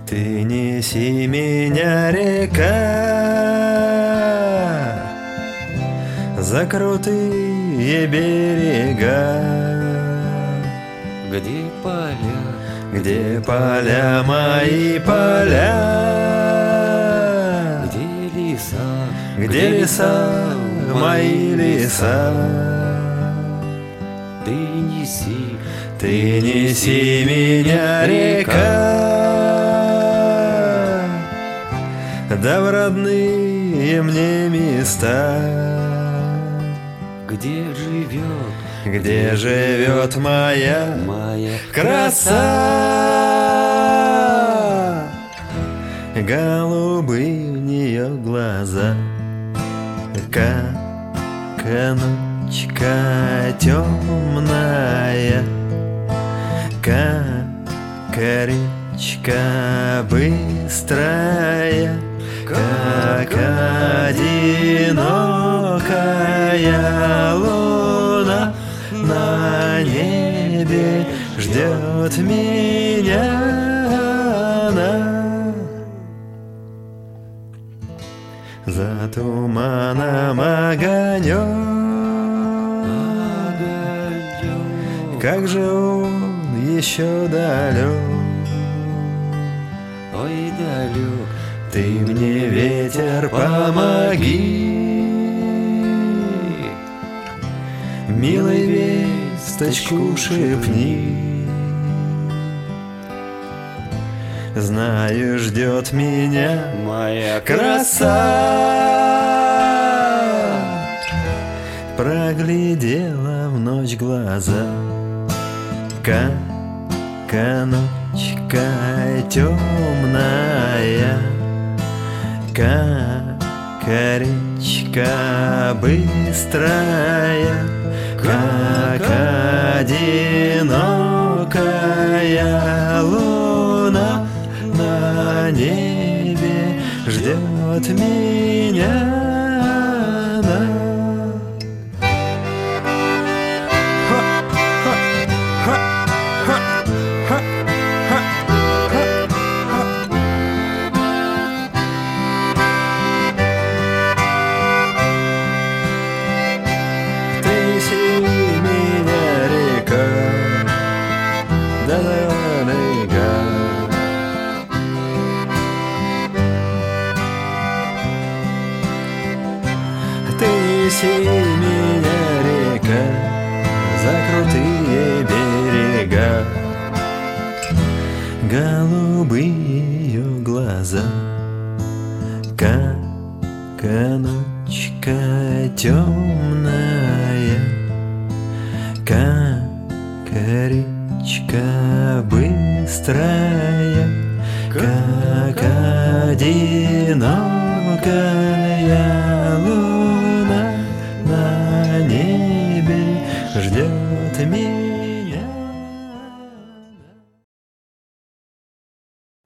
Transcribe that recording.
Ты неси меня, река, за крутые берега, где поля мои поля, где леса мои леса. Ты неси меня, река, да в родные мне места, где живет моя краса. Голубые у нее глаза, как ночка темная, как речка быстрая, как одинокая луна на небе ждет меня она. За туманом огонек, как же он еще далек. Ой, далек. Ты мне, ветер, помоги, милой весточку шепни. Знаю, ждет меня Моя краса. Проглядела в ночь глаза, как ночка темная, как речка быстрая, как одинокая луна на небе ждет меня она. Ты неси меня, река, за крутые берега, голубые ее глаза, как ночка темная, как речка быстрая, как одинокая луна